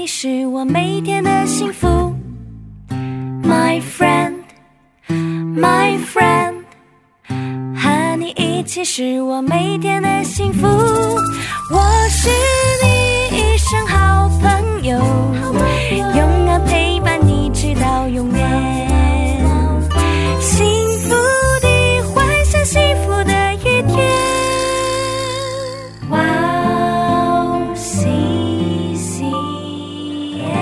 你是我每天的幸福 My friend My friend 和你一起是我每天的幸福我是你一生好朋友永远陪伴你直到永远幸福的幻想幸福的一天哇哦西西耶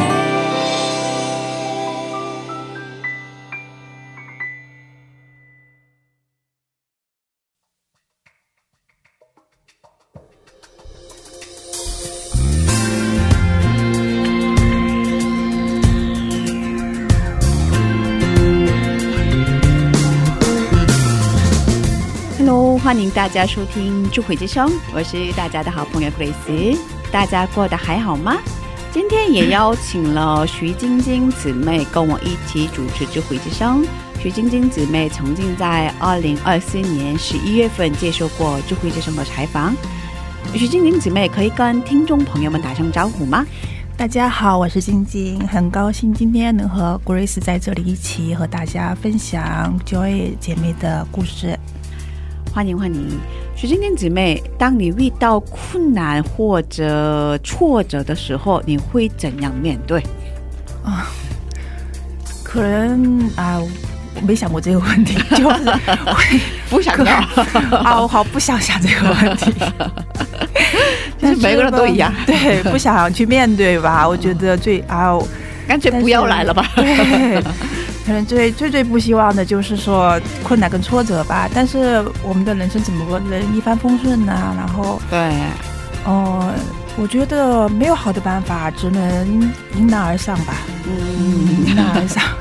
欢迎大家收听智慧之声，我是大家的好朋友 Grace， 大家过得还好吗？今天也邀请了徐晶晶姊妹跟我一起主持智慧之声。徐晶晶姊妹曾经在2024年11月份接受过智慧之声的采访。徐晶晶姊妹可以跟听众朋友们打声招呼吗？ 大家好，我是晶晶，很高兴今天能和 Grace 在这里一起和大家分享 Joy 姐妹的故事。 欢迎欢迎，徐晶晶姊妹，当你遇到困难或者挫折的时候，你会怎样面对？ 可能我没想过这个问题，就是不想到我好不想想这个问题。 但是每个人都一样， 对，不想去面对吧？我觉得干脆不要来了吧。 对。可能最不希望的就是说困难跟挫折吧，但是我们的人生怎么能一帆风顺呢？然后对， 我觉得没有好的办法，只能迎难而上吧。迎难而上。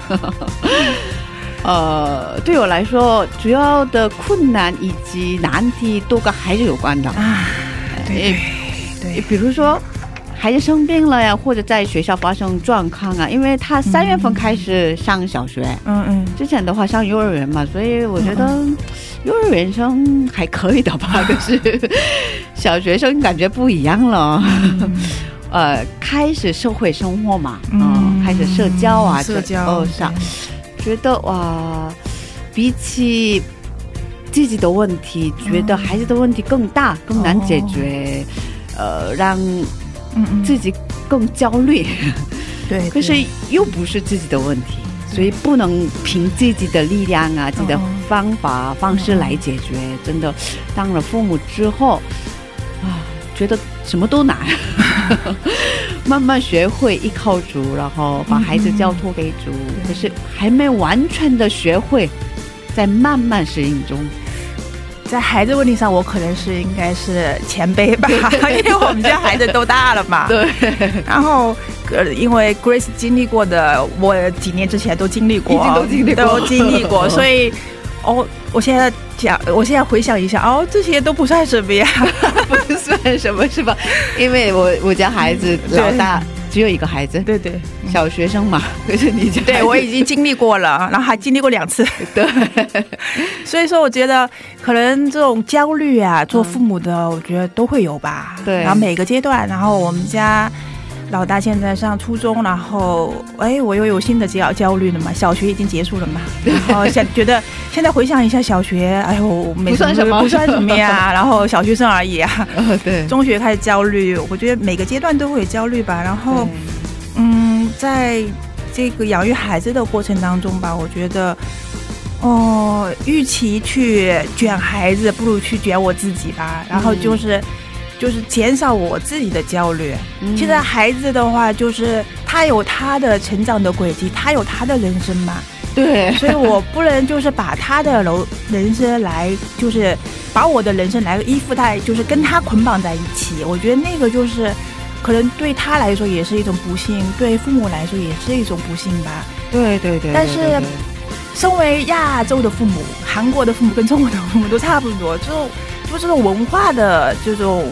对我来说，主要的困难以及难题都跟孩子有关的对， 比如说孩子生病了呀，或者在学校发生状况啊，因为他3月份开始上小学，之前的话上幼儿园嘛，所以我觉得幼儿园生还可以的吧，可是小学生感觉不一样了。开始社会生活嘛，开始社交啊，觉得哇，比起自己的问题，觉得孩子的问题更大，更难解决，让自己更焦虑。对，可是又不是自己的问题，所以不能凭自己的力量啊，自己的方式来解决。真的，当了父母之后觉得什么都难。慢慢学会依靠主，然后把孩子交托给主，可是还没完全的学会，在慢慢适应中。 在孩子问题上，我可能应该是前辈吧，因为我们家孩子都大了嘛。对。然后，因为 Grace 经历过的，我几年之前都经历过，都经历过，所以我现在回想一下，这些都不算什么呀， 不算什么是吧？因为我家孩子老大只有一个孩子，对，小学生嘛，可是你家对我已经经历过了，然后还经历过2次，对，所以说我觉得可能这种焦虑啊，做父母的我觉得都会有吧，对，然后每个阶段，然后我们家老大现在上初中，然后我又有新的焦虑了嘛，小学已经结束了嘛，然后觉得现在回想一下小学， 不算什么呀，然后小学生而已啊，对，中学开始焦虑，我觉得每个阶段都会有焦虑吧，然后在这个养育孩子的过程当中吧，我觉得与其去卷孩子，不如去卷我自己吧，然后就是减少我自己的焦虑。其实孩子的话，就是他有他的成长的轨迹，他有他的人生嘛。对，所以我不能就是把他的人生来，就是把我的人生来依附在，就是跟他捆绑在一起。我觉得那个就是可能对他来说也是一种不幸，对父母来说也是一种不幸吧。对。但是身为亚洲的父母，韩国的父母跟中国的父母都差不多，就这种文化的这种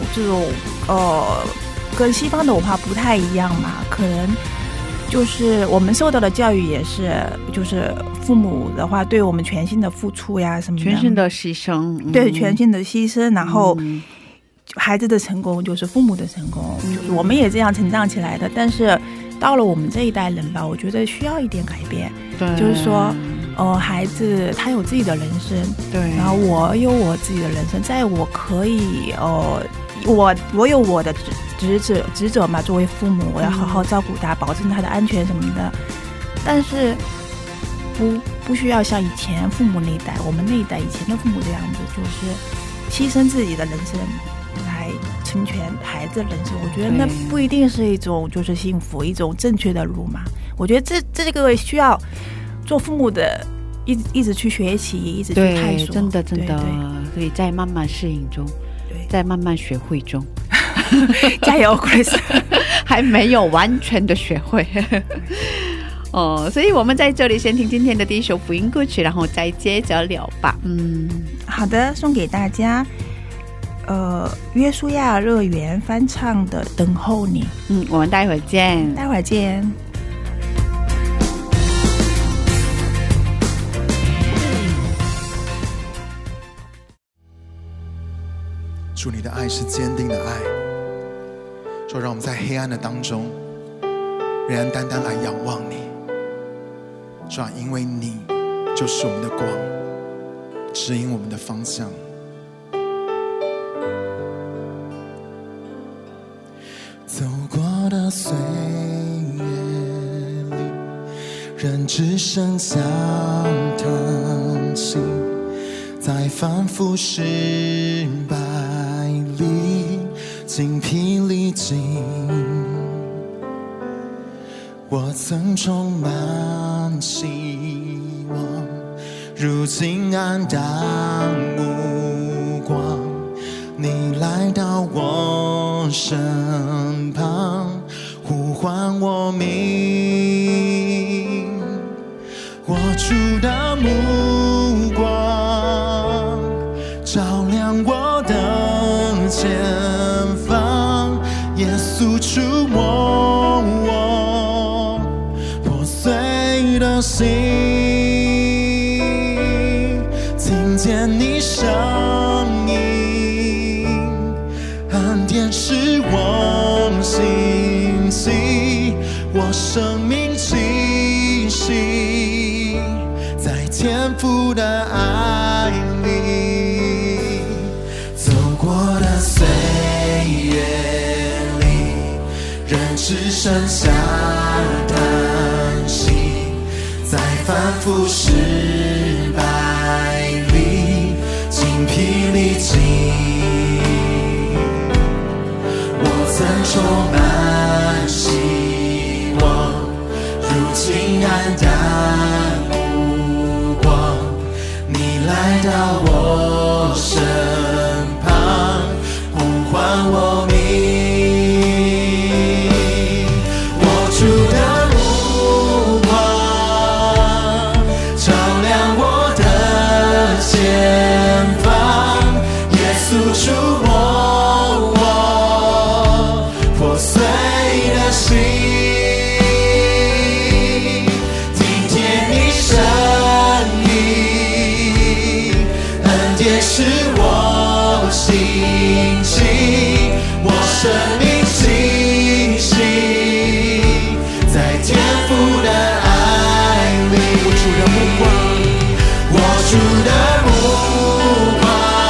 跟西方的文化不太一样嘛，可能就是我们受到的教育也是，就是父母的话对我们全心的付出呀什么的，全心的牺牲，对，全心的牺牲，然后孩子的成功就是父母的成功，就是我们也这样成长起来的，但是到了我们这一代人吧，我觉得需要一点改变。对，就是说孩子他有自己的人生，对，然后我有我自己的人生，在我可以我有我的职责嘛，作为父母我要好好照顾他，保证他的安全什么的，但是不需要像以前父母那一代，我们那一代以前的父母这样子，就是牺牲自己的人生来成全孩子的人生。我觉得那不一定是一种就是幸福，一种正确的路嘛。我觉得这个需要做父母的一直去学习，一直去探索。真的所以在慢慢适应中，在慢慢学会中加油 Grace 还没有完全的学会所以我们在这里先听今天的第一首福音歌曲，然后再接着聊吧。 好的，送给大家约书亚乐园翻唱的等候你。 我们待会儿见。 主，你的爱是坚定的爱，主，让我们在黑暗的当中仍然单单来仰望你。主，因为你就是我们的光，指引我们的方向。走过的岁月里，人只剩下叹息，在反复失败里精疲力尽，我曾充满希望，如今黯淡无光，你来到我身旁，呼唤我名，我主的目光照亮我的前方，耶稣触摸我破碎的心，听见你声音，恩典是我信息，我生命气息，在天父的爱里，走过的岁月里，人只剩下叹息，在反复失败里精疲力尽，我曾充满希望，如今黯淡无光，你来到我身旁，呼唤我名，我主的目光照亮我的前方，耶稣触摸我破碎的心，听见你声音，恩典是我心情，我生命气息，在天父的爱里，我主的目光，我主的目光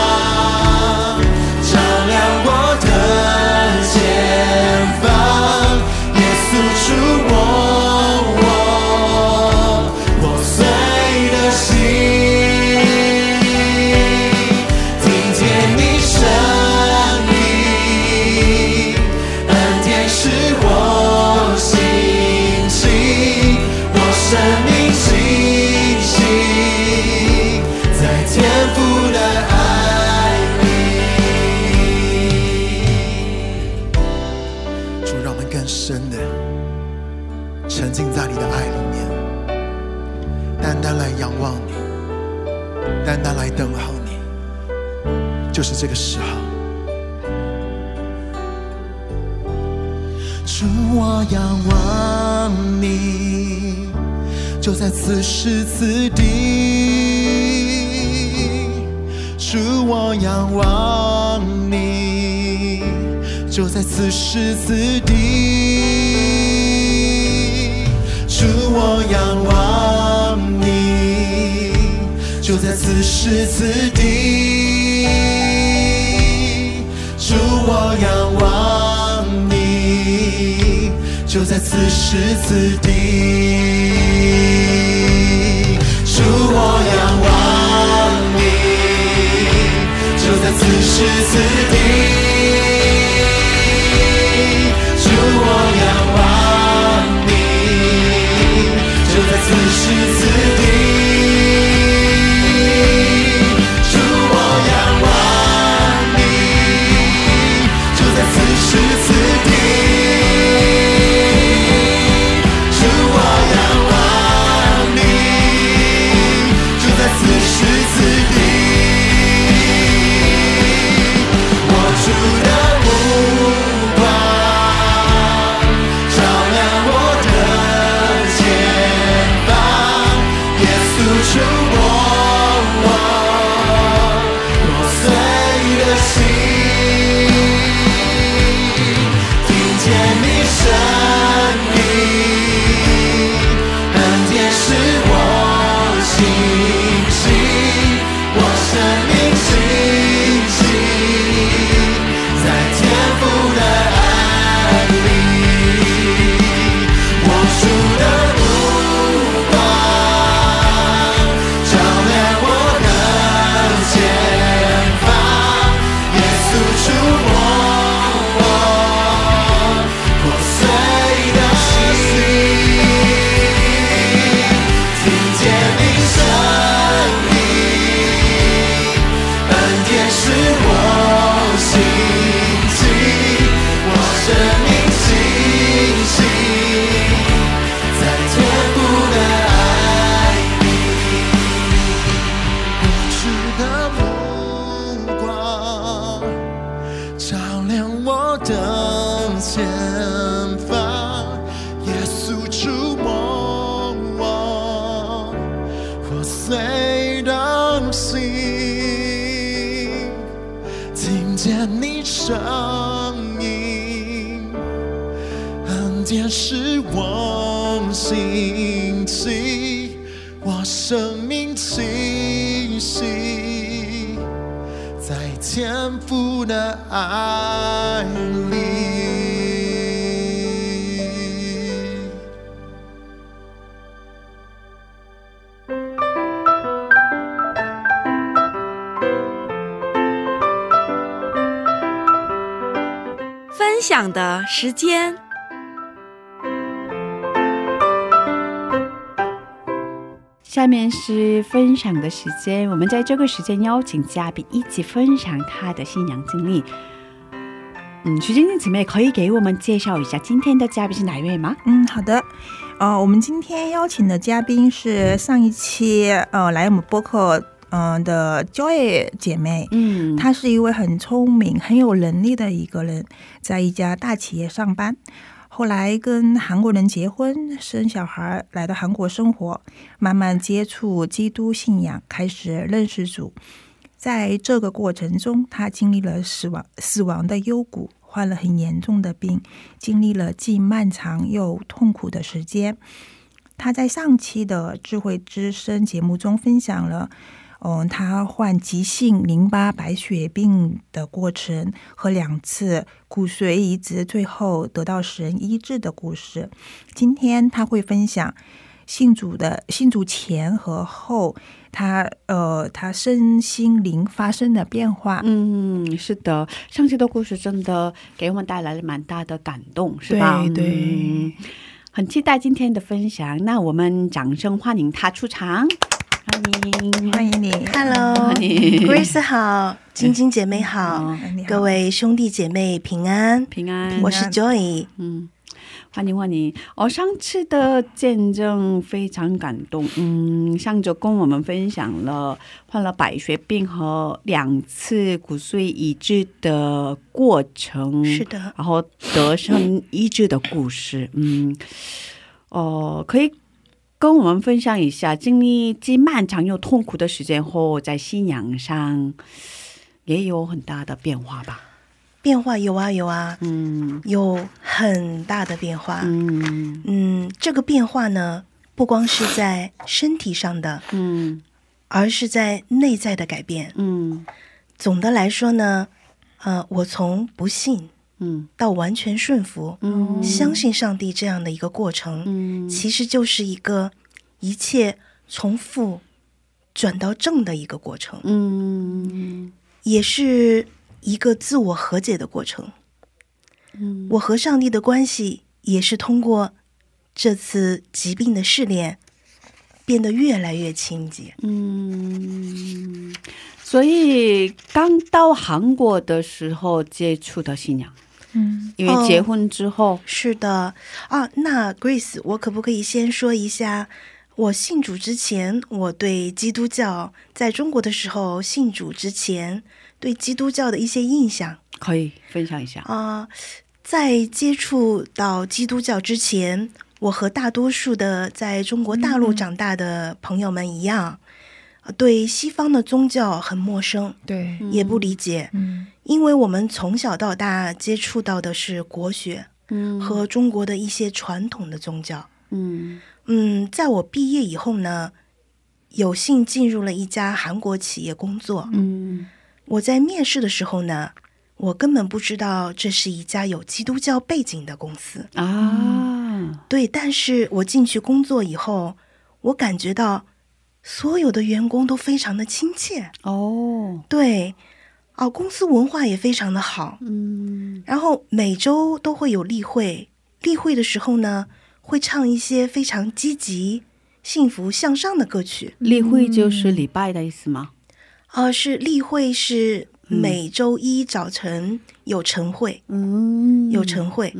照亮我的前方，耶稣触摸我破碎的心，听见你声音，恩典是我心情，我生命气息，在天父的爱里。主，让我们更深的沉浸在你的爱里面，单单来仰望你，单单来等候你，就是这个时候。主，我仰望你，就在此时此地。主，我仰望你，就在此时此地。 我仰望你，就在此时此地。主，我仰望你，就在此时此地。主，我仰望你，就在此时此地。主，我仰望你，就在此时此地。主，我仰望你，就在此时此地。主，我仰望你，就在此时此地。我主的目光照亮我的前方，耶稣触摸我破碎的心，听见你声音，恩典使我清醒，我生命清醒，在天父的爱里。我主的目光照亮我的前方，耶稣触摸我破碎的心，听见你声音，恩典使我清醒，我生命清醒，在天父的爱里。我主的目光照亮我的前方，耶稣触摸我破碎的心，听见你声音，恩典使我清晰，我生命清晰，在天父的爱里。 分享的时间。 下面是分享的时间，我们在这个时间邀请嘉宾一起分享他的信仰经历。徐晶晶姊妹可以给我们介绍一下今天的嘉宾是哪一位吗？ 好的，我们今天邀请的嘉宾是上一期来我们播客的 Joy 姐妹，她是一位很聪明很有能力的一个人，在一家大企业上班，后来跟韩国人结婚生小孩，来到韩国生活，慢慢接触基督信仰，开始认识主。在这个过程中，她经历了死亡的幽谷，患了很严重的病，经历了既漫长又痛苦的时间。她在上期的智慧之声节目中分享了他患急性淋巴白血病的过程和2次骨髓移植最后得到神医治的故事。今天他会分享信主前和后他身心灵发生的变化。 是的，上期的故事真的给我们带来了蛮大的感动，是吧？ 对， 很期待今天的分享。那我们掌声欢迎他出场。欢迎你 Hello Grace 好，晶晶姐妹好，各位兄弟姐妹平安，我是 Joy。 欢迎上次的见证非常感动，上周跟我们分享了患了白血病和2次骨髓移植的过程，是的，然后得神医治的故事。可以跟我们分享一下经历既漫长又痛苦的时间后，在信仰上也有很大的变化吧？ 变化有啊，有很大的变化。这个变化呢， 不光是在身体上的，而是在内在的改变。总的来说呢，我从不信到完全顺服，相信上帝这样的一个过程，其实就是一个一切从负转到正的一个过程，也是一个自我和解的过程。我和上帝的关系也是通过这次疾病的试炼变得越来越亲近。 所以刚到韩国的时候接触的信仰，因为结婚之后。 是的啊，那 Grace 我可不可以先说一下我信主之前我对基督教在中国的时候信主之前对基督教的一些印象？ 可以分享一下在接触到基督教之前，我和大多数的在中国大陆长大的朋友们一样，对西方的宗教很陌生，对，也不理解，因为我们从小到大接触到的是国学和中国的一些传统的宗教。在我毕业以后呢，有幸进入了一家韩国企业工作。我在面试的时候呢，我根本不知道这是一家有基督教背景的公司对，但是我进去工作以后，我感觉到所有的员工都非常的亲切对公司文化也非常的好。然后每周都会有例会，例会的时候呢，会唱一些非常积极、幸福向上的歌曲。 例会就是礼拜的意思吗？ 是例会是每周一早晨有晨会，有晨会。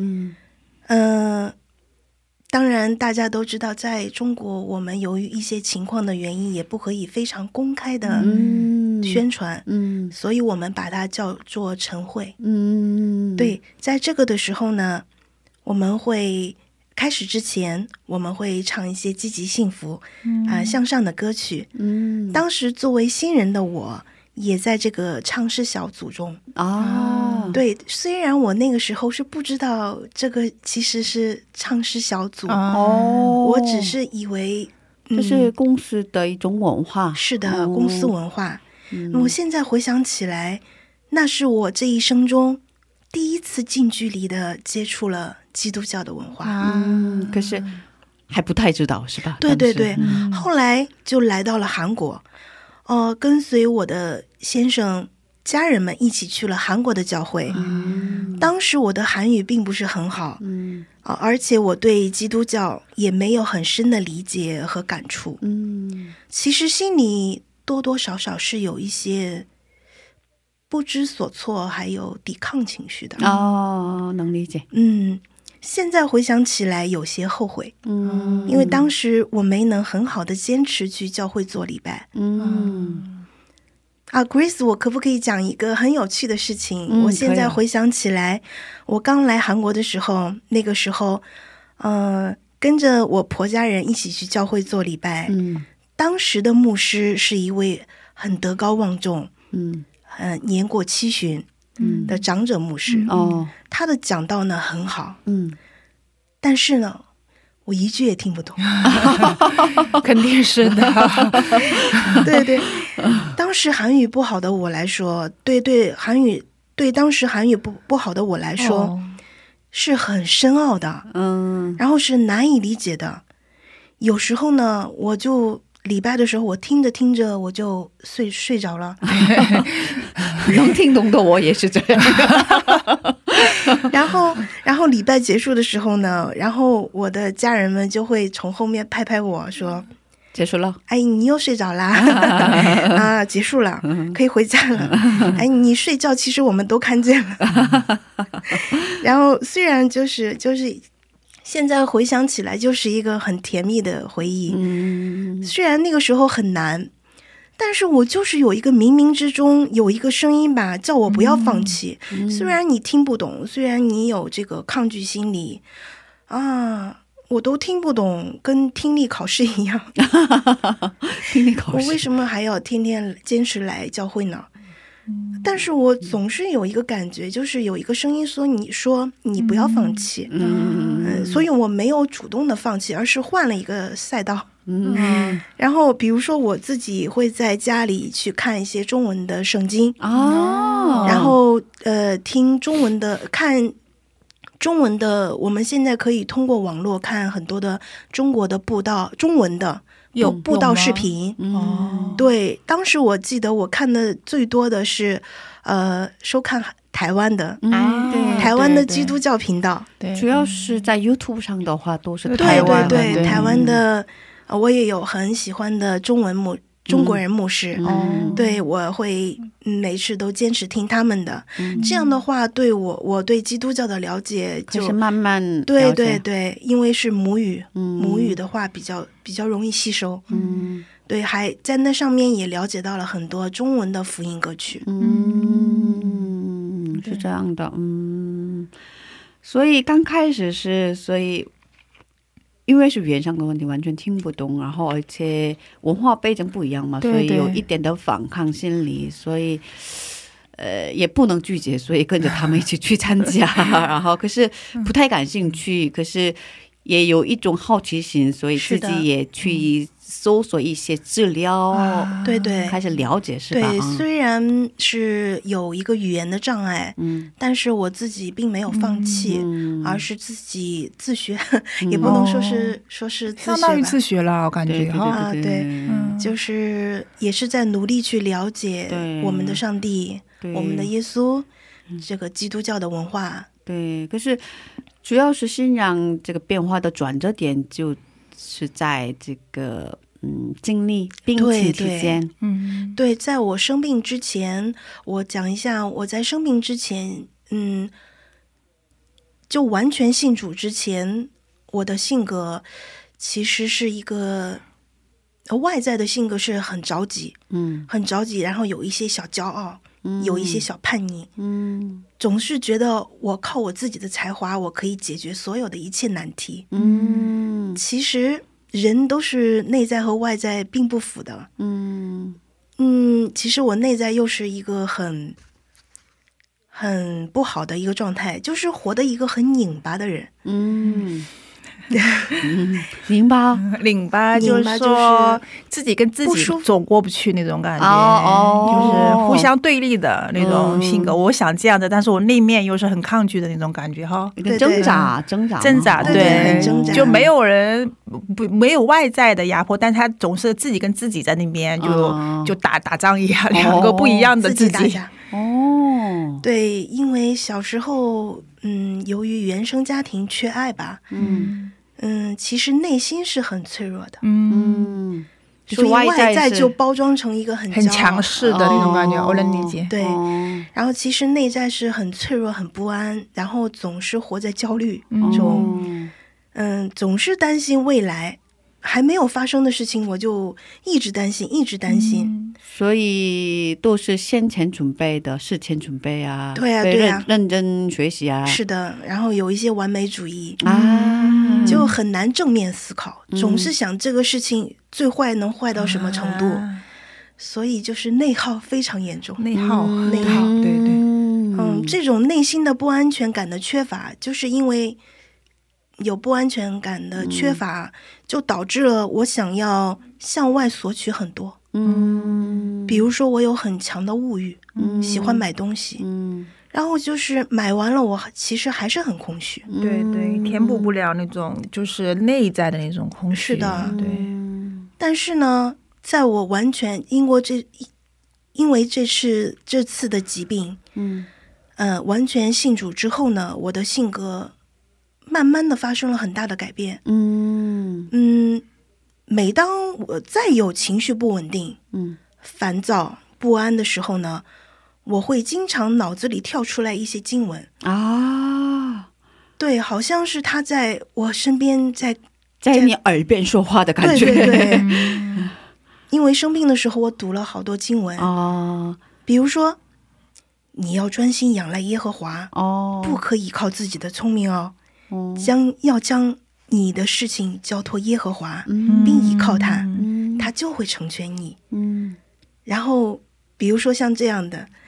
当然大家都知道在中国我们由于一些情况的原因也不可以非常公开的宣传，所以我们把它叫做晨会。对，在这个的时候呢，我们会开始之前我们会唱一些积极幸福向上的歌曲。当时作为新人的我也在这个唱诗小组中对，虽然我那个时候是不知道这个其实是唱诗小组我只是以为这是公司的一种文化。 是的，公司文化。我现在回想起来，那是我这一生中第一次近距离的接触了基督教的文化。 可是还不太知道是吧？ 对对对，后来就来到了韩国，跟随我的先生家人们一起去了韩国的教会。当时我的韩语并不是很好，而且我对基督教也没有很深的理解和感触。其实心里多多少少是有一些不知所措，还有抵抗情绪的。 能理解。 现在回想起来有些后悔，因为当时我没能很好的坚持去教会做礼拜。Grace 我可不可以讲一个很有趣的事情？我现在回想起来，我刚来韩国的时候，那个时候跟着我婆家人一起去教会做礼拜。当时的牧师是一位很德高望重年过70的长者牧师。他的讲道呢很好，但是呢我一句也听不懂。 肯定是的。 对对，当时韩语不好的我来说，对当时韩语不好的我来说是很深奥的，然后是难以理解的。有时候呢我就礼拜的时候我听着听着我就睡着了。 能听懂的我也是这样。 然后礼拜结束的时候呢，然后我的家人们就会从后面拍拍我说结束了， 哎，你又睡着啦。结束了，可以回家了。哎，你睡觉其实我们都看见了。然后虽然就是现在回想起来就是一个很甜蜜的回忆。虽然那个时候很难，但是我就是有一个冥冥之中有一个声音吧，叫我不要放弃。虽然你听不懂，虽然你有这个抗拒心理我都听不懂，跟听力考试一样。 听力考试， 我为什么还要天天坚持来教会呢？ 但是我总是有一个感觉，就是有一个声音说你不要放弃，所以我没有主动的放弃，而是换了一个赛道。然后比如说我自己会在家里去看一些中文的圣经，然后听中文的，看中文的，我们现在可以通过网络看很多的中国的布道，中文的有布道视频。对，当时我记得我看的最多的是收看台湾的，台湾的基督教频道， 主要是在 YouTube 上的话都是台湾， 对台湾的，我也有很喜欢的中国人牧师，对，我会每次都坚持听他们的，这样的话对我对基督教的了解就是慢慢了解，对，因为是母语，母语的话比较容易吸收，对，还在那上面也了解到了很多中文的福音歌曲， 是这样的，所以刚开始是，所以因为是语言上的问题完全听不懂，然后而且文化背景不一样嘛，所以有一点的反抗心理，所以也不能拒绝，所以跟着他们一起去参加然后可是不太感兴趣，可是也有一种好奇心，所以自己也去搜索一些资料，对对，开始了解，是吧？对，虽然是有一个语言的障碍，但是我自己并没有放弃，而是自己自学，也不能说是自学吧，相当于自学了，我感觉啊，对，就是也是在努力去了解我们的上帝，我们的耶稣，这个基督教的文化。对，可是主要是信仰这个变化的转折点就是在这个经历病情期间。对，在我生病之前，我讲一下我在生病之前，就完全信主之前，我的性格其实是一个外在的性格是很着急，很着急，然后有一些小骄傲，有一些小叛逆，总是觉得我靠我自己的才华我可以解决所有的一切难题。其实人都是内在和外在并不符的。其实我内在又是一个很不好的一个状态，就是活的一个很拧巴的人。拧巴就是说自己跟自己总过不去那种感觉，就是互相对立的那种性格。我想这样的，但是我内面又是很抗拒的那种感觉哈，挣扎，对，就没有人没有外在的压迫，但他总是自己跟自己在那边就打仗一样，两个不一样的自己。对，因为小时候由于原生家庭缺爱吧，其实内心是很脆弱的，所以外在就包装成一个很强势的那种感觉，我能理解。对，然后其实内在是很脆弱很不安，然后总是活在焦虑中，总是担心未来还没有发生的事情，我就一直担心，所以都是先前准备的，事前准备啊，对啊，认真学习啊，是的，然后有一些完美主义就很难正面思考，总是想这个事情最坏能坏到什么程度，所以就是内耗非常严重，内耗，对，这种内心的不安全感的缺乏，就是因为有不安全感的缺乏，就导致了我想要向外索取很多。比如说我有很强的物欲，喜欢买东西，然后就是买完了我其实还是很空虚，对，填补不了那种就是内在的那种空虚。是的，对。但是呢，在我完全因为这次的疾病，完全信主之后呢，我的性格慢慢的发生了很大的改变。每当我再有情绪不稳定，烦躁不安的时候呢，我会经常脑子里跳出来一些经文啊，对，好像是他在我身边在你耳边说话的感觉。对，因为生病的时候我读了好多经文比如说你要专心仰赖耶和华，不可以靠自己的聪明要将你的事情交托耶和华，并依靠他，他就会成全你。然后比如说像这样的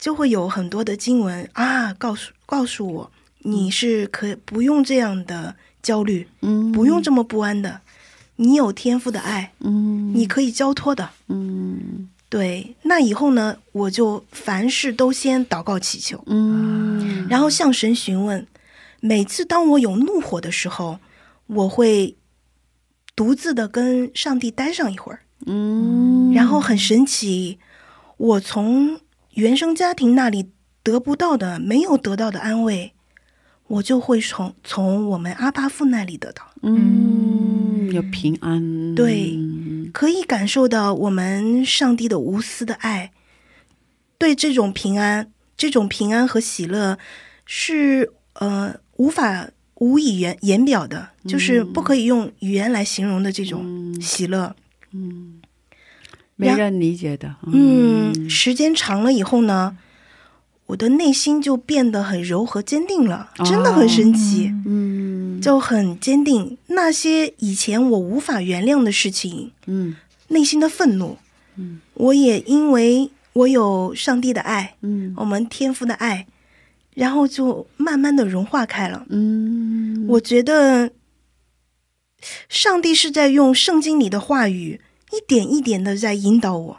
就会有很多的经文啊，告诉我你是不用这样的焦虑，不用这么不安的，你有天父的爱，你可以交托的，对。那以后呢，我就凡事都先祷告祈求，然后向神询问。每次当我有怒火的时候，我会独自的跟上帝待上一会儿，然后很神奇，我从原生家庭那里得不到的、没有得到的安慰，我就会从我们阿爸父那里得到， 有平安， 对，可以感受到我们上帝的无私的爱。对这种平安和喜乐是无以言表的，就是不可以用语言来形容的这种喜乐， 没人理解的。 时间长了以后呢，我的内心就变得很柔和坚定了，真的很神奇，就很坚定。那些以前我无法原谅的事情，内心的愤怒，我也因为我有上帝的爱，我们天父的爱，然后就慢慢的融化开了。我觉得上帝是在用圣经里的话语一点一点的在引导我，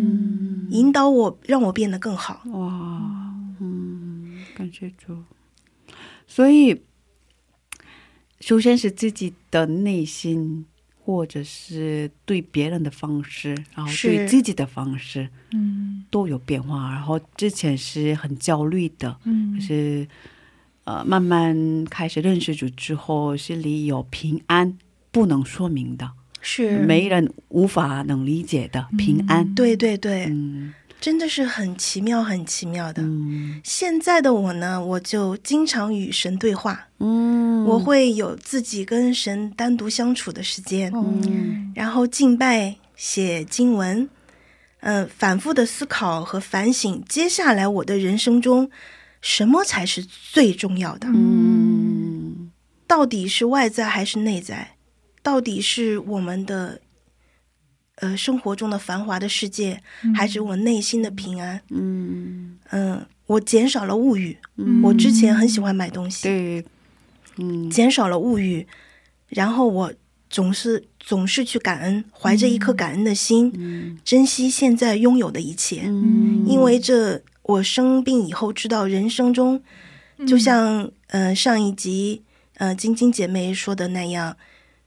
让我变得更好。 哇，感谢主。所以首先是自己的内心，或者是对别人的方式，然后对自己的方式都有变化。然后之前是很焦虑的，就是慢慢开始认识主之后，心里有平安不能说明的，是没人无法能理解的平安。 对对对，真的是很奇妙很奇妙的。现在的我呢，我就经常与神对话，我会有自己跟神单独相处的时间，然后敬拜、写经文，反复的思考和反省接下来我的人生中什么才是最重要的，到底是外在还是内在，到底是我们的生活中的繁华的世界，还是我内心的平安。我减少了物欲，我之前很喜欢买东西，减少了物欲，然后我总是去感恩，怀着一颗感恩的心，珍惜现在拥有的一切。因为我生病以后知道，人生中就像上一集晶晶姐妹说的那样，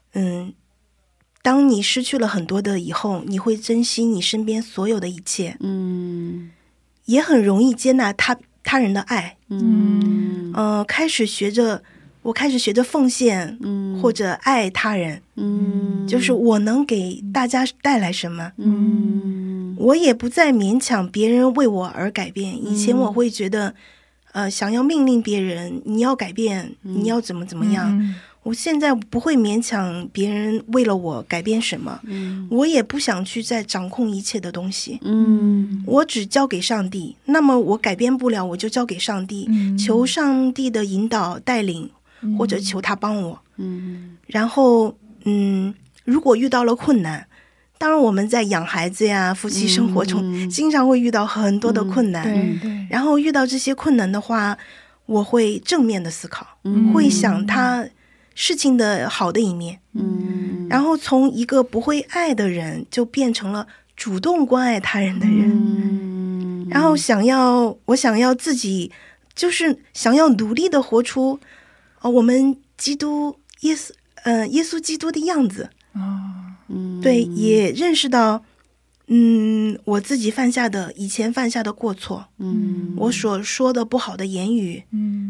当你失去了很多的以后，你会珍惜你身边所有的一切，也很容易接纳他人的爱。我开始学着奉献，或者爱他人，就是我能给大家带来什么，我也不再勉强别人为我而改变。以前我会觉得想要命令别人，你要改变，你要怎么样，我现在不会勉强别人为了我改变什么，我也不想去再掌控一切的东西，我只交给上帝。那么我改变不了，我就交给上帝，求上帝的引导带领，或者求他帮我。然后如果遇到了困难，当然我们在养孩子呀、夫妻生活中经常会遇到很多的困难，然后遇到这些困难的话，我会正面的思考，会想他事情的好的一面，然后从一个不会爱的人就变成了主动关爱他人的人，然后我想要自己就是想要努力的活出我们耶稣基督的样子。对，也认识到我自己以前犯下的过错，我所说的不好的言语，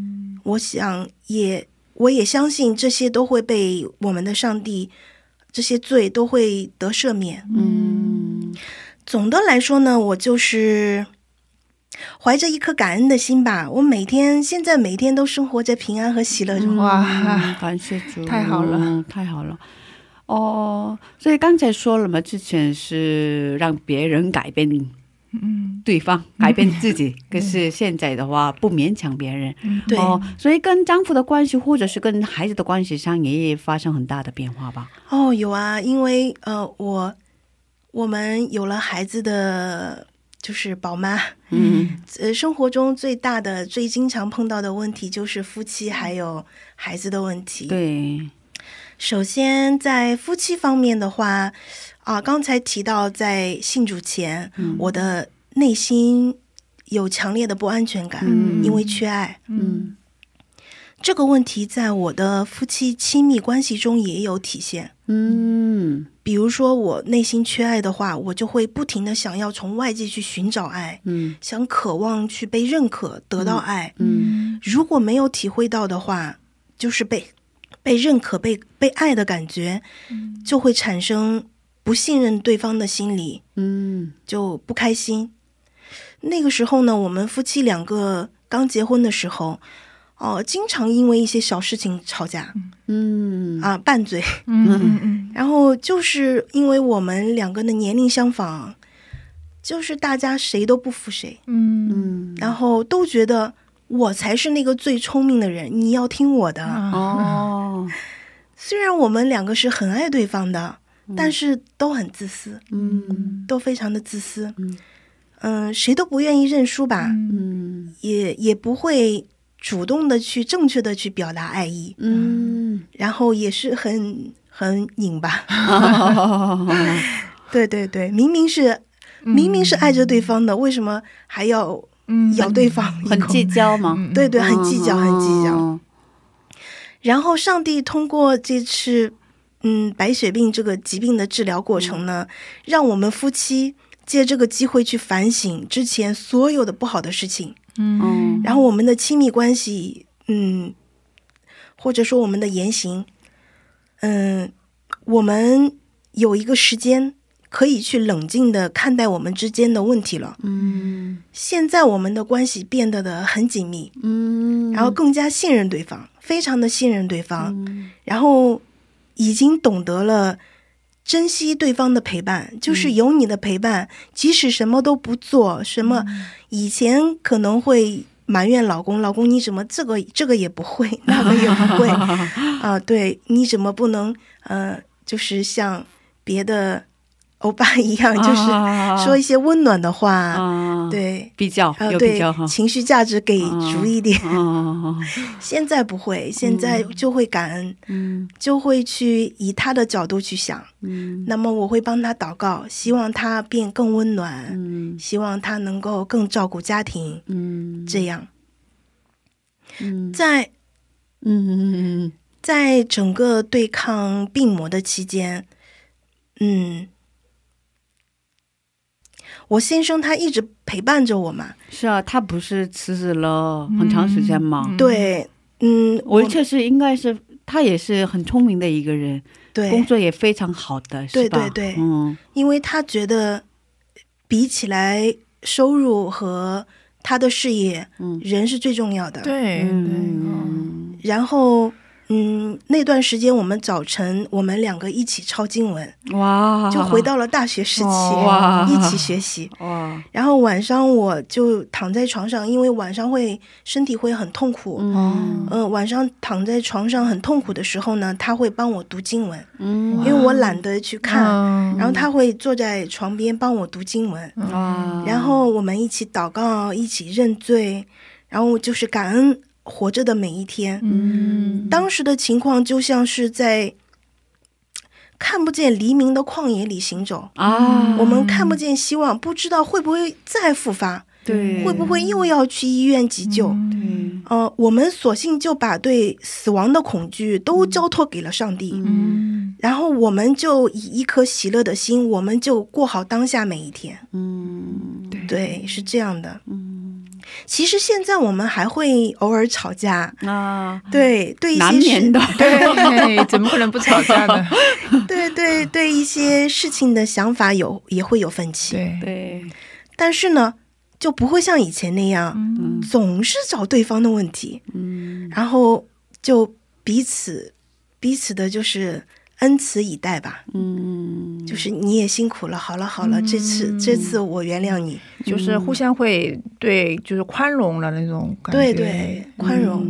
我也相信这些都会被我们的上帝，这些罪都会得赦免。总的来说呢，我就是怀着一颗感恩的心吧，我现在每天都生活在平安和喜乐中。 哇，感谢主，太好了，太好了。所以刚才说了嘛，之前是让别人改变对方，改变自己，可是现在的话不勉强别人。对，所以跟丈夫的关系或者是跟孩子的关系上也发生很大的变化吧？有啊，因为我们有了孩子的就是宝妈，生活中最大的、最经常碰到的问题就是夫妻还有孩子的问题。 对， 首先在夫妻方面的话，刚才提到在信主前，我的内心有强烈的不安全感，因为缺爱。这个问题在我的夫妻亲密关系中也有体现。比如说我内心缺爱的话，我就会不停的想要从外界去寻找爱，想渴望去被认可，得到爱。如果没有体会到的话，就是被认可、被爱的感觉，就会产生不信任对方的心理，就不开心。那个时候呢，我们夫妻两个刚结婚的时候，经常因为一些小事情吵架，拌嘴，然后就是因为我们两个的年龄相仿，就是大家谁都不服谁，然后都觉得我才是那个最聪明的人，你要听我的。虽然我们两个是很爱对方的，但是都很自私，都非常的自私，谁都不愿意认输吧，也不会主动的去正确的去表达爱意，然后也是很拧巴。对对对，明明是爱着对方的，为什么还要咬对方？ 很计较吗？ 对对，很计较，很计较。然后上帝通过这次白血病这个疾病的治疗过程呢，让我们夫妻借这个机会去反省之前所有的不好的事情，然后我们的亲密关系，或者说我们的言行，我们有一个时间可以去冷静的看待我们之间的问题了。现在我们的关系变得很紧密，然后更加信任对方，非常的信任对方，然后已经懂得了珍惜对方的陪伴，就是有你的陪伴，即使什么都不做，什么以前可能会埋怨老公你怎么这个也不会，那个也不会对，你怎么不能就是像别的欧巴一样，就是说一些温暖的话，对， 比较有对比较情绪价值给足一点。现在不会，现在就会感恩，就会去以他的角度去想，那么我会帮他祷告，希望他变更温暖，希望他能够更照顾家庭，这样。在整个对抗病魔的期间，我先生他一直陪伴着我嘛。 是啊，他不是辞职了很长时间吗？ 对， 而且是应该是他也是很聪明的一个人，对，工作也非常好的，是吧？ 对对对，因为他觉得比起来收入和他的事业，人是最重要的。 对， 然后那段时间我们早晨我们两个一起抄经文，哇，就回到了大学时期，一起学习，哇。然后晚上我就躺在床上，因为晚上身体会很痛苦，晚上躺在床上很痛苦的时候呢，他会帮我读经文，因为我懒得去看，然后他会坐在床边帮我读经文，然后我们一起祷告，一起认罪，然后就是感恩活着的每一天。当时的情况就像是在看不见黎明的旷野里行走我们看不见希望，不知道会不会再复发，对，会不会又要去医院急救，我们索性就把对死亡的恐惧都交托给了上帝，然后我们就以一颗喜乐的心，我们就过好当下每一天。对，是这样的。其实现在我们还会偶尔吵架对一些难免的， 对，怎么可能不吵架呢？ 对一些事情的想法也会有分歧，对，但是呢，就不会像以前那样，总是找对方的问题，然后就彼此的就是恩慈以待吧，就是你也辛苦了，好了，这次我原谅你， 就是互相会对，就是宽容了那种感觉， 对，宽容，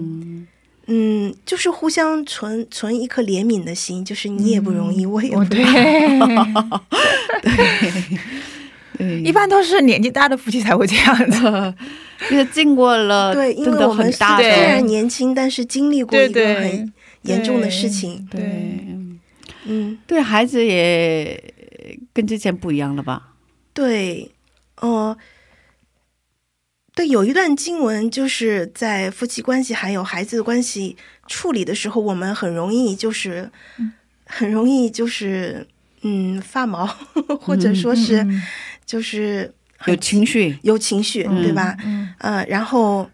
就是互相存一颗怜悯的心，就是你也不容易，我也不容易， 一般都是年纪大的夫妻才会这样子， 就是经过了， 对，因为我们虽然年轻，但是经历过一个很严重的事情， 对， 对孩子也跟之前不一样了吧？ 对，对，有一段经文就是在夫妻关系还有孩子的关系处理的时候，我们很容易就是发毛，或者说是就是有情绪， 对吧？然后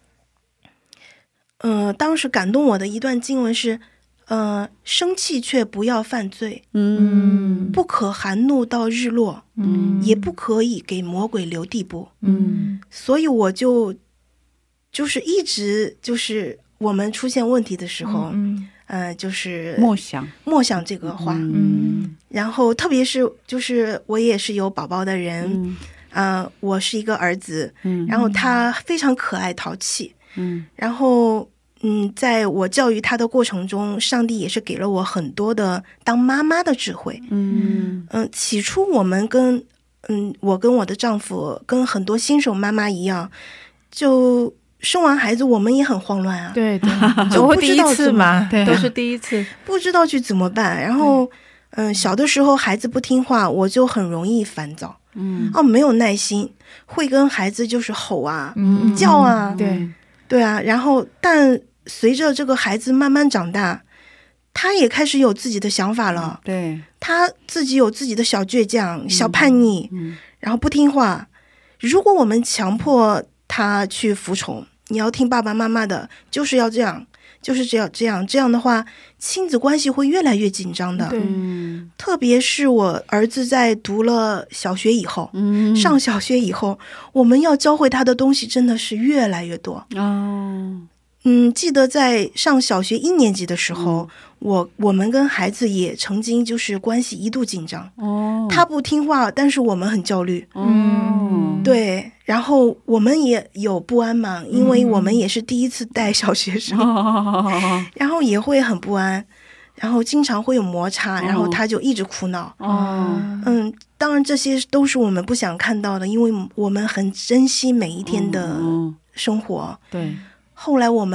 当时感动我的一段经文是生气却不要犯罪，不可含怒到日落，也不可以给魔鬼留地步。所以我就是一直就是我们出现问题的时候，就是默想这个话，然后特别是就是我也是有宝宝的人，我是一个儿子，然后他非常可爱淘气，然后在我教育他的过程中，上帝也是给了我很多的当妈妈的智慧。起初我们我跟我的丈夫跟很多新手妈妈一样，就生完孩子我们也很慌乱啊， 对对，就不知道怎么，都是第一次， 不知道去怎么办。然后小的时候孩子不听话，我就很容易烦躁，没有耐心，会跟孩子就是吼啊，叫啊，对啊。然后但随着这个孩子慢慢长大，他也开始有自己的想法了，对，他自己有自己的小倔强、小叛逆，然后不听话。如果我们强迫他去服从，你要听爸爸妈妈的，就是要这样，就是这样的话，亲子关系会越来越紧张的。特别是我儿子在读了小学以后，上小学以后，我们要教会他的东西真的是越来越多。记得在上小学1年级的时候，我们跟孩子也曾经就是关系一度紧张，他不听话，但是我们很焦虑，对，然后我们也有不安嘛，因为我们也是第一次带小学生，然后也会很不安，然后经常会有摩擦，然后他就一直哭闹。当然这些都是我们不想看到的，因为我们很珍惜每一天的生活。对，后来我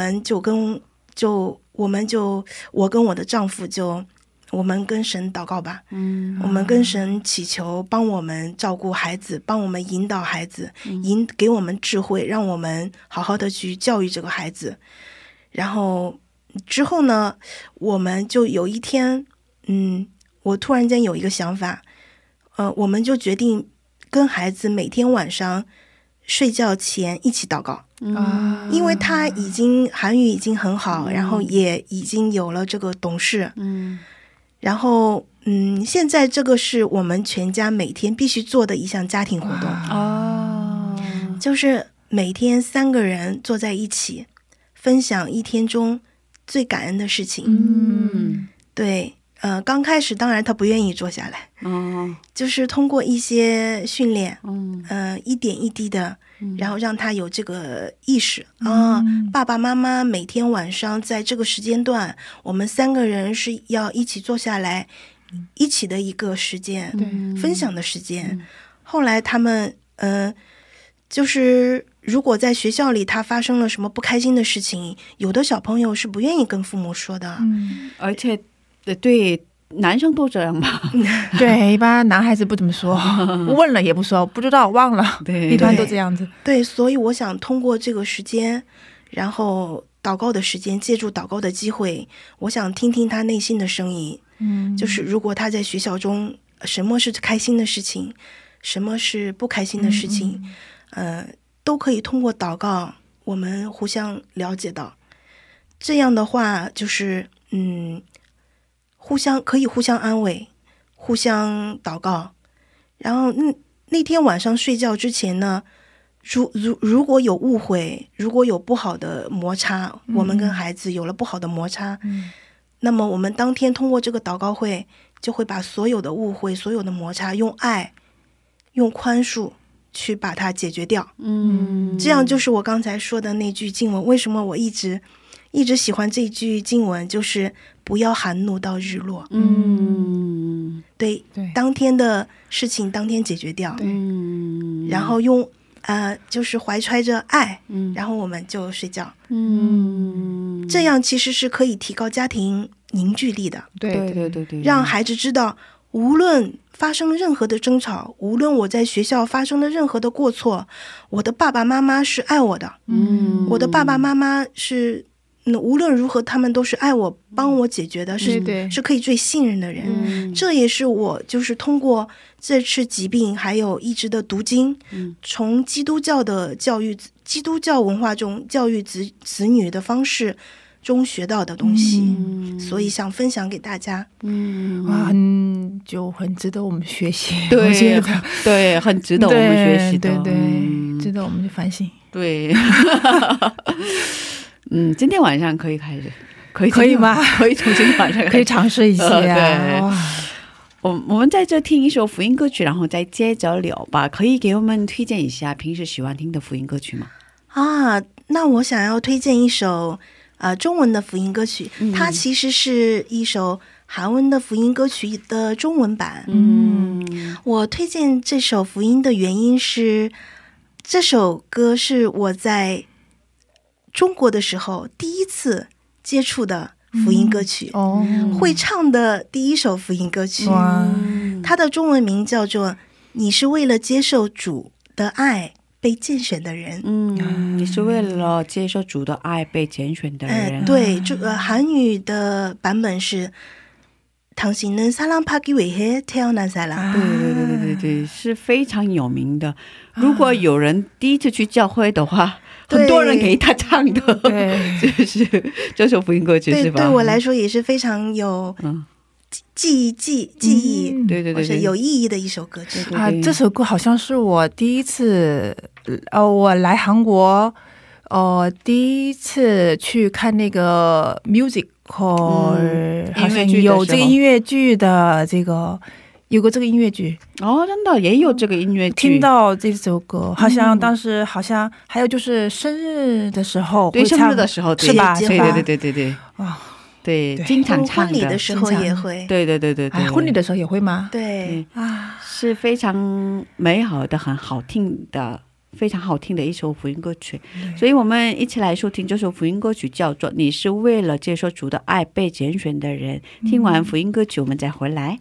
跟我的丈夫我们跟神祷告吧，我们跟神祈求帮我们照顾孩子，帮我们引导孩子，给我们智慧，让我们好好的去教育这个孩子。然后之后呢，我们就有一天，我突然间有一个想法，我们就决定跟孩子每天晚上睡觉前一起祷告。因为他韩语已经很好，然后也已经有了这个懂事，然后现在这个是我们全家每天必须做的一项家庭活动，就是每天3个人坐在一起分享一天中最感恩的事情。对，刚开始当然他不愿意坐下来，就是通过一些训练，一点一滴的，然后让他有这个意识爸爸妈妈每天晚上在这个时间段，我们3个人是要一起坐下来，一起的一个时间，分享的时间。后来他们就是如果在学校里他发生了什么不开心的事情，有的小朋友是不愿意跟父母说的， 而且对男生都这样吧？ 对，一般男孩子不怎么说，问了也不说，不知道忘了，一般都这样子。 对，所以我想通过这个时间，然后祷告的时间，借助祷告的机会，我想听听他内心的声音。就是如果他在学校中什么是开心的事情，什么是不开心的事情，都可以通过祷告我们互相了解到。这样的话就是可以互相安慰，互相祷告。然后那天晚上睡觉之前呢，如果有误会，如果有不好的摩擦，我们跟孩子有了不好的摩擦，那么我们当天通过这个祷告会，就会把所有的误会，所有的摩擦，用爱，用宽恕去把它解决掉。这样就是我刚才说的那句经文。为什么我一直喜欢这句经文，就是不要含怒到日落。对， 对，当天的事情当天解决掉，然后用就是怀揣着爱，然后我们就睡觉，这样其实是可以提高家庭凝聚力的。 对， 让孩子知道，无论发生任何的争吵，无论我在学校发生了任何的过错，我的爸爸妈妈是爱我的，我的爸爸妈妈是无论如何他们都是爱我，帮我解决的，是可以最信任的人。这也是我就是通过这次疾病还有一直的读经，从基督教的教育、基督教文化中教育子女的方式中学到的东西，所以想分享给大家。 哇，就很值得我们学习。 对，很值得我们学习的， 对，值得我们去反省。 对。今天晚上可以开始， 可以吗？ 可以从今天晚上可以尝试一下。 对，我们在这听一首福音歌曲，然后再接着聊吧。可以给我们推荐一下平时喜欢听的福音歌曲吗？ 那我想要推荐一首中文的福音歌曲，它其实是一首韩文的福音歌曲的中文版。我推荐这首福音的原因是，这首歌是我在中国的时候第一次接触的福音歌曲，会唱的第一首福音歌曲。它的中文名叫做《你是为了接受主的爱被拣选的人》。 你是为了接受主的爱被拣选的人。 对，韩语的版本是당신은 사랑받기 위해 태어난 사람。 对，是非常有名的。如果有人第一次去教会的话，很多人给他唱的，就是这首福音歌曲，是吧？对我来说也是非常有记忆，对，有意义的一首歌曲。 这首歌好像是我第一次，我来韩国，第一次去看那个 musical，好像有这个音乐剧的这个。有个这个音乐剧真的也有这个音乐剧，听到这首歌，好像当时好像还有就是生日的时候会唱，对，生日的时候是吧？对，对，经常唱的，婚礼的时候也会，对，婚礼的时候也会吗？对是非常美好的，很好听的，非常好听的一首福音歌曲。所以我们一起来收听这首福音歌曲，叫做《你是为了接受主的爱被拣选的人》。听完福音歌曲我们再回来。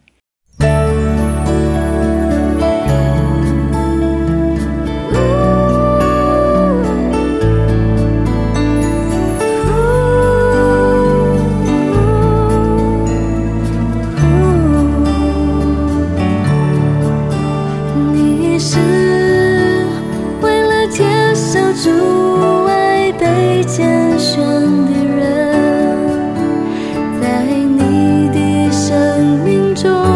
你是为了接受主爱被拣选的人，在你的生命中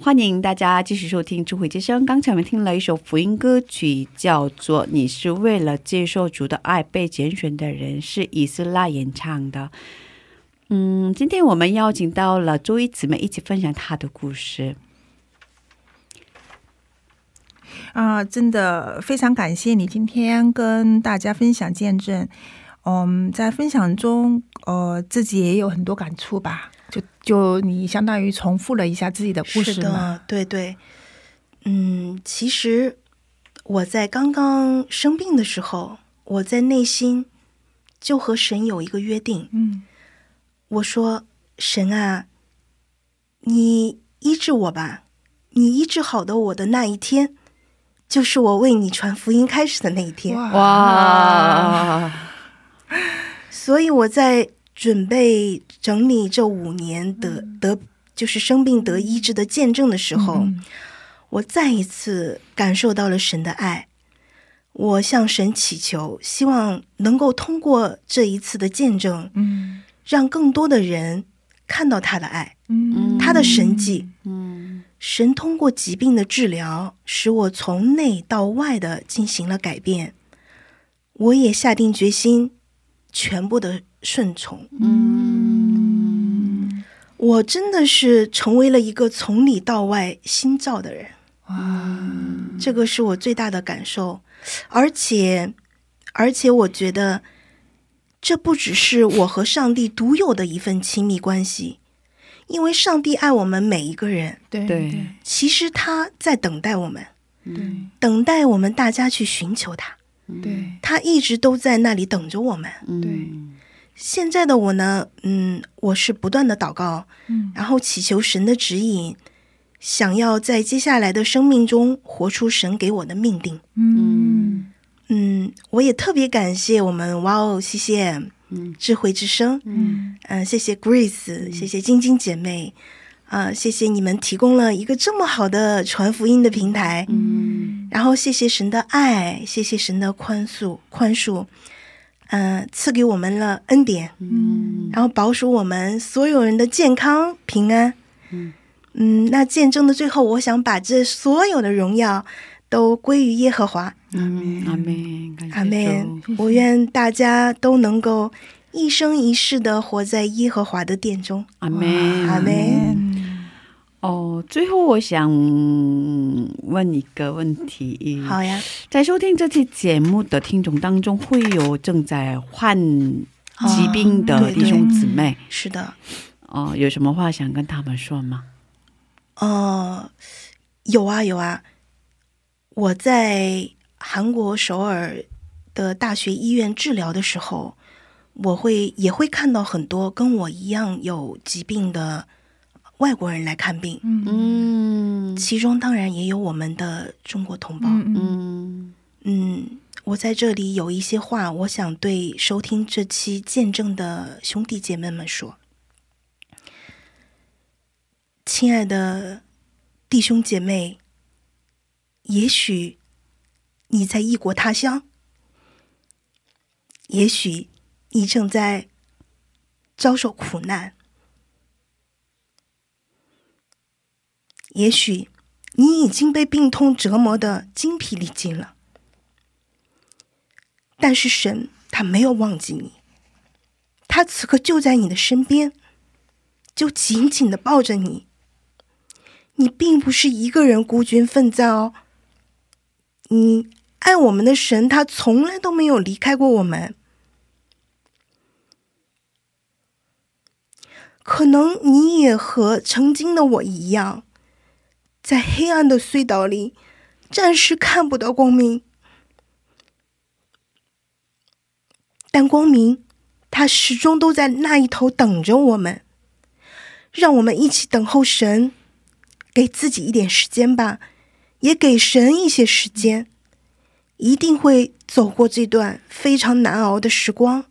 欢迎大家继续收听智慧之声。刚才我们听了一首福音歌曲，叫做你是为了接受主的爱被拣选的人，是以斯拉演唱的。今天我们邀请到了周一姊妹一起分享她的故事。 真的非常感谢你今天跟大家分享见证。在分享中自己也有很多感触吧，就你相当于重复了一下自己的故事嘛。是的，对对。其实我在刚刚生病的时候，我在内心就和神有一个约定。我说神啊，你医治我吧，你医治好的我的那一天，就是我为你传福音开始的那一天。哇！所以我在准备整理这5年就是生病得医治的见证的时候，我再一次感受到了神的爱。我向神祈求，希望能够通过这一次的见证，让更多的人看到他的爱，他的神迹。神通过疾病的治疗，使我从内到外的进行了改变。我也下定决心全部的顺从。我真的是成为了一个从里到外新造的人。这个是我最大的感受。而且我觉得这不只是我和上帝独有的一份亲密关系，因为上帝爱我们每一个人。对，其实他在等待我们，等待我们大家去寻求他。对，他一直都在那里等着我们。对，现在的我呢，我是不断的祷告，然后祈求神的指引，想要在接下来的生命中活出神给我的命定。我也特别感谢我们CCM智慧之声，谢谢 Grace， 谢谢晶晶姐妹，谢谢你们提供了一个这么好的传福音的平台。然后谢谢神的爱，谢谢神的宽恕，赐给我们了恩典，然后保守我们所有人的健康平安。那见证的最后，我想把这所有的荣耀都归于耶和华。阿们，阿们，阿们。我愿大家都能够一生一世的活在耶和华的殿中。阿们，阿们。最后我想问一个问题。好呀。在收听这期节目的听众当中，会有正在患疾病的弟兄姊妹。是的。有什么话想跟他们说吗？有啊。我在韩国首尔的大学医院治疗的时候，也会看到很多跟我一样有疾病的外国人来看病。其中当然也有我们的中国同胞。我在这里有一些话，我想对收听这期见证的兄弟姐妹们说。亲爱的弟兄姐妹，也许你在异国他乡，也许你正在遭受苦难，也许你已经被病痛折磨得精疲力尽了，但是神他没有忘记你，他此刻就在你的身边，就紧紧地抱着你。你并不是一个人孤军奋战哦，你爱我们的神，他从来都没有离开过我们。可能你也和曾经的我一样，在黑暗的隧道里暂时看不到光明，但光明它始终都在那一头等着我们。让我们一起等候神，给自己一点时间吧，也给神一些时间，一定会走过这段非常难熬的时光。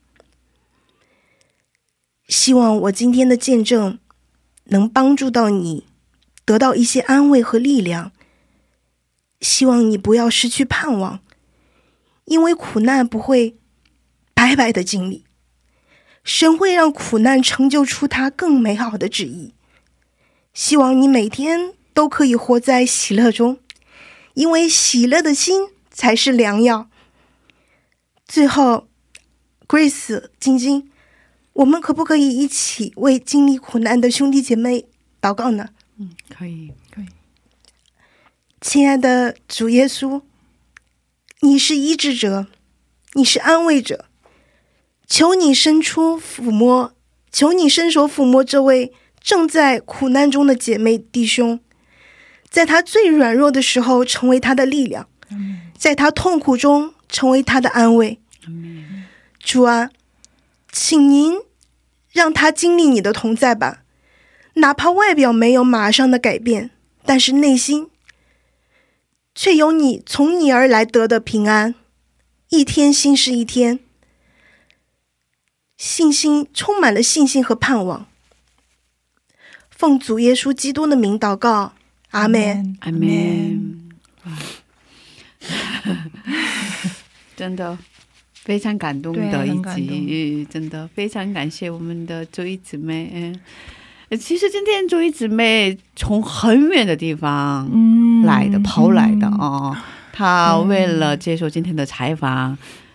希望我今天的见证能帮助到你，得到一些安慰和力量。希望你不要失去盼望，因为苦难不会白白的经历，神会让苦难成就出他更美好的旨意。希望你每天都可以活在喜乐中，因为喜乐的心才是良药。最后 Grace 晶晶，我们可不可以一起为经历苦难的兄弟姐妹祷告呢？ 可以。 亲爱的主耶稣，你是医治者，你是安慰者，求你伸手抚摸这位正在苦难中的姐妹弟兄，在他最软弱的时候成为他的力量，在他痛苦中成为他的安慰。主啊，请您让他经历你的同在吧，哪怕外表没有马上的改变，但是内心却有你从你而来得的平安，一天新是一天，信心充满了信心和盼望。奉主耶稣基督的名祷告，阿们。 阿们。真的非常感动的一集，真的非常感谢我们的周一姊妹。其实今天周一姊妹从很远的地方来的，跑来的她为了接受今天的采访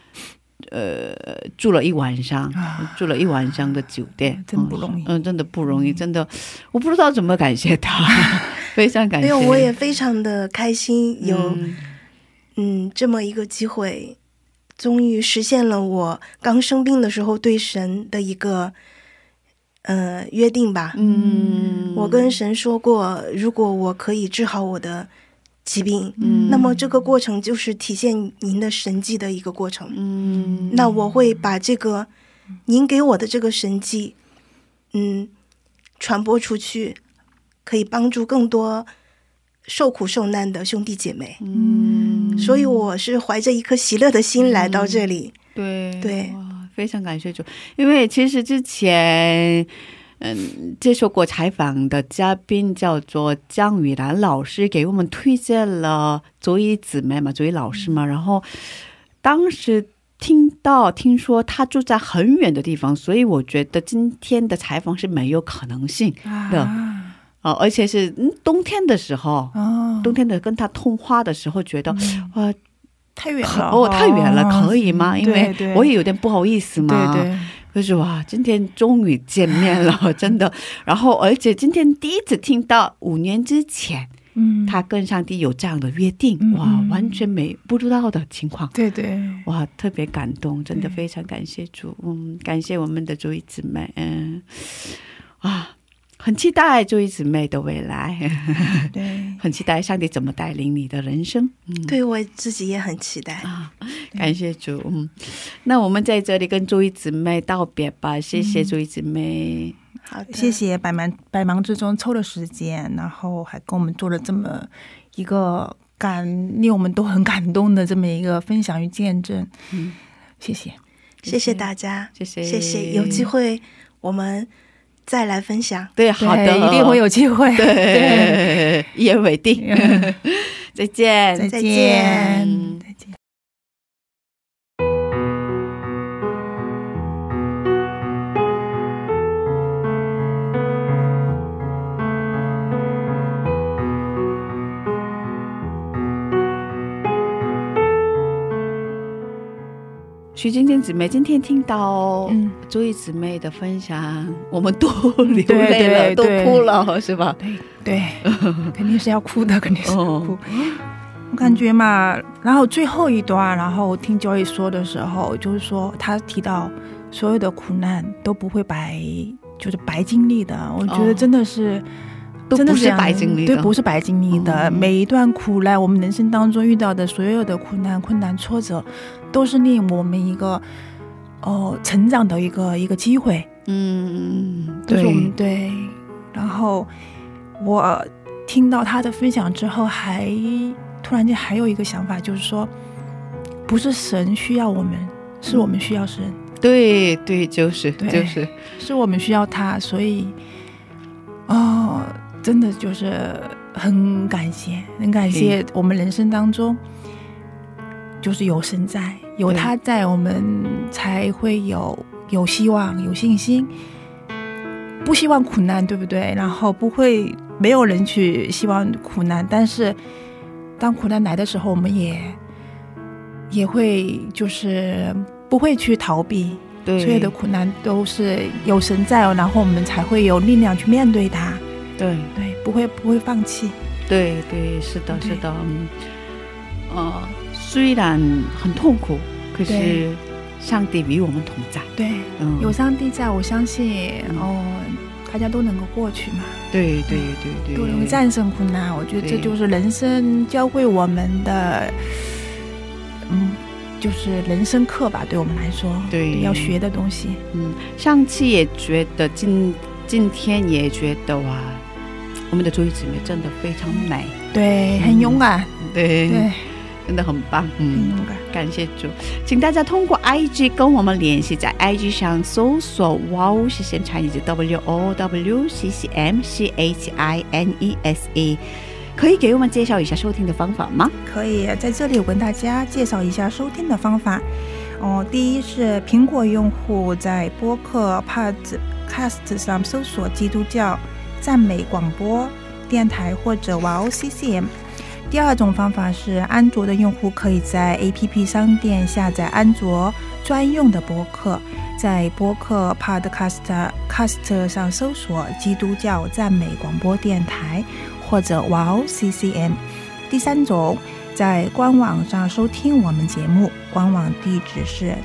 住了一晚上的酒店，真不容易。真的不容易，真的我不知道怎么感谢她。非常感谢。 我也非常的开心有这么一个机会，终于实现了我刚生病的时候对神的一个约定吧。我跟神说过，如果我可以治好我的疾病，那么这个过程就是体现您的神迹的一个过程。那我会把这个您给我的这个神迹传播出去，可以帮助更多受苦受难的兄弟姐妹。所以我是怀着一颗喜乐的心来到这里。对， 非常感谢主。因为其实之前接受过采访的嘉宾叫做江雨兰老师，给我们推荐了周一姊妹嘛，周一老师嘛。然后当时听说他住在很远的地方，所以我觉得今天的采访是没有可能性的。而且是冬天的时候，冬天的跟他通话的时候觉得太远了，可以吗？因为我也有点不好意思嘛。就是哇，今天终于见面了，真的。然后而且今天第一次听到5年之前他跟上帝有这样的约定，哇，完全不知道的情况。哇，特别感动，真的非常感谢主。感谢我们的周一姊妹。很期待周一姊妹的未来。很期待上帝怎么带领你的人生。 对，我自己也很期待。 感谢主。那我们在这里跟周一姊妹道别吧。谢谢周一姊妹。 好，谢谢百忙之中抽了时间，然后还跟我们做了这么一个令我们都很感动的这么一个分享与见证。谢谢大家。谢谢，有机会我们再来分享。对，好的，一定会有机会。对，一言为定。再见。徐晶晶姊妹，今天听到周一姊妹的分享，我们都流泪了，都哭了，是吧？对，肯定是要哭的，肯定是要哭。我感觉嘛，然后最后一段，然后听 Joy 说的时候，就是说他提到所有的苦难都不会白经历的。我觉得真的是。都不是白经历的，对，不是白经历的。每一段苦难，我们人生当中遇到的所有的苦难、困难、挫折，都是令我们一个成长的一个机会。对。然后我听到他的分享之后，突然间还有一个想法，就是说，不是神需要我们，是我们需要神。对，就是是我们需要他，所以真的就是很感谢我们人生当中就是有神在，有他在，我们才会有希望，有信心，不希望苦难，对不对？然后不会没有人去希望苦难，但是当苦难来的时候，我们也会就是不会去逃避，所有的苦难都是有神在，然后我们才会有力量去面对它。对对，不会放弃。对对，是的是的。虽然很痛苦，可是上帝与我们同在。对，有上帝在，我相信大家都能够过去嘛。对对对对，都能够战胜苦难。我觉得这就是人生教会我们的就是人生课吧，对我们来说，对要学的东西。上次也觉得今天也觉得哇，我们的主姊妹真的非常美，对，很勇敢，对对，真的很棒，很勇敢，感谢主。请大家通过 IG 跟我们联系，在 IG 上搜索 Wow CCM Chinese WOWCCMCHINESE。可以给我们介绍一下收听的方法吗？可以，在这里我跟大家介绍一下收听的方法。第一是苹果用户在播客 Podcast 上搜索基督教赞美广播电台或者 Wow CCM。第二种方法是安卓的用户可以在 APP 商店下载安卓专用的播客，在播客 Podcast 上搜索基督教赞美广播电台或者 Wow CCM。 第三种，在官网上收听我们节目，官网地址是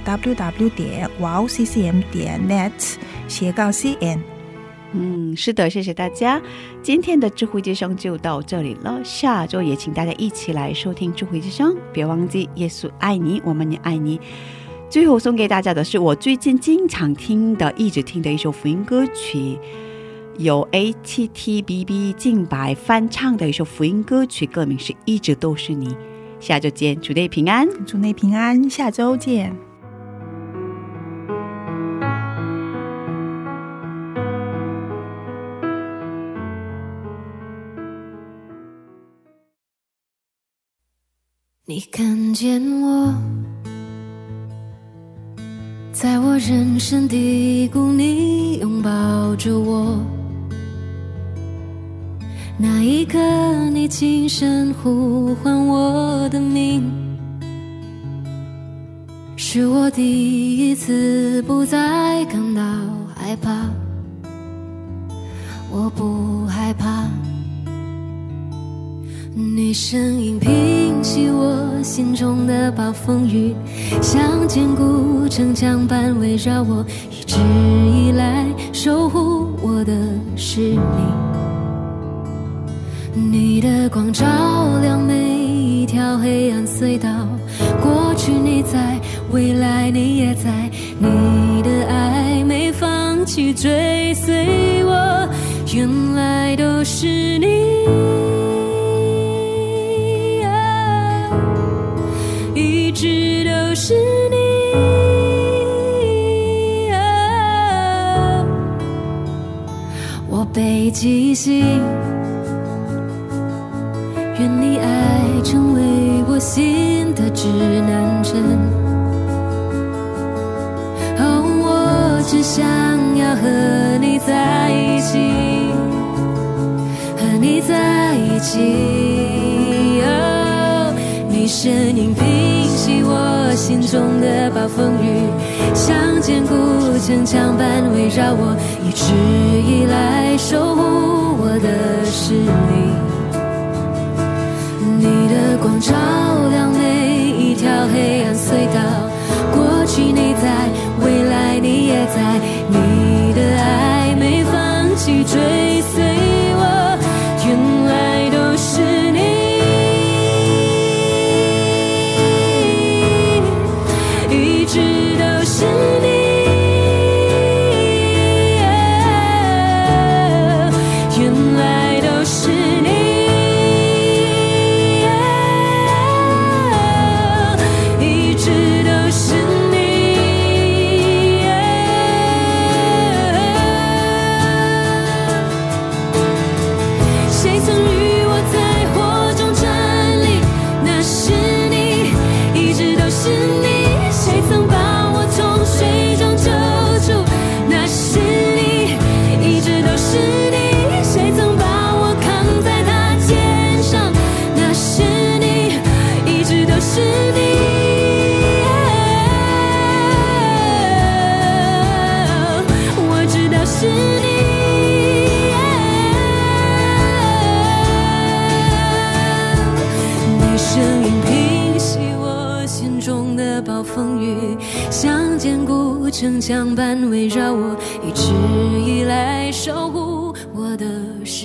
www.wowccm.net/cn。 是的，谢谢大家。今天的智慧之声就到这里了，下周也请大家一起来收听智慧之声，别忘记耶稣爱你，我们也爱你。最后送给大家的是我最近经常听的一直听的一首福音歌曲，由 HTBB 敬白翻唱的一首福音歌曲，歌名是一直都是你。下周见，主内平安，主内平安，下周见。 你看见我，在我人生低谷，你拥抱着我，那一刻你轻声呼唤我的名，是我第一次不再感到害怕，我不害怕，你声音平息我心中的暴风雨，像坚固城墙般围绕我，一直以来守护我的是你的光照亮每一条黑暗隧道，过去你在，未来你也在，你的爱没放弃追随我，原来都是你，一直都是你，我被记醒，愿你爱成为我心的指南针。我只想要和你在一起，和你在一起。你声音平息我心中的暴风雨，像坚固城墙般围绕我，一直以来守护我的是你的光照亮每一条黑暗隧道，过去你在，未来你也在，你的爱没放弃追随我，原来都是你，一直都是你，原来都是你，谁曾把我靠中的暴风雨，像坚固城墙般围绕我，一直以来守护我的是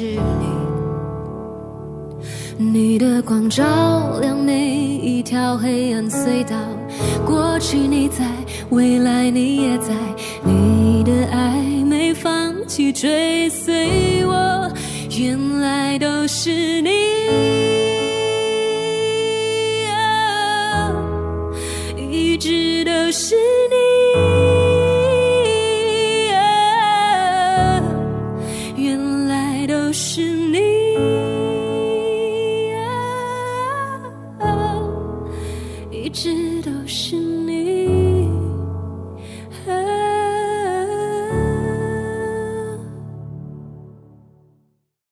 你的光照亮每一条黑暗隧道，过去你在，未来你也在，你的爱没放弃追随我，原来都是你。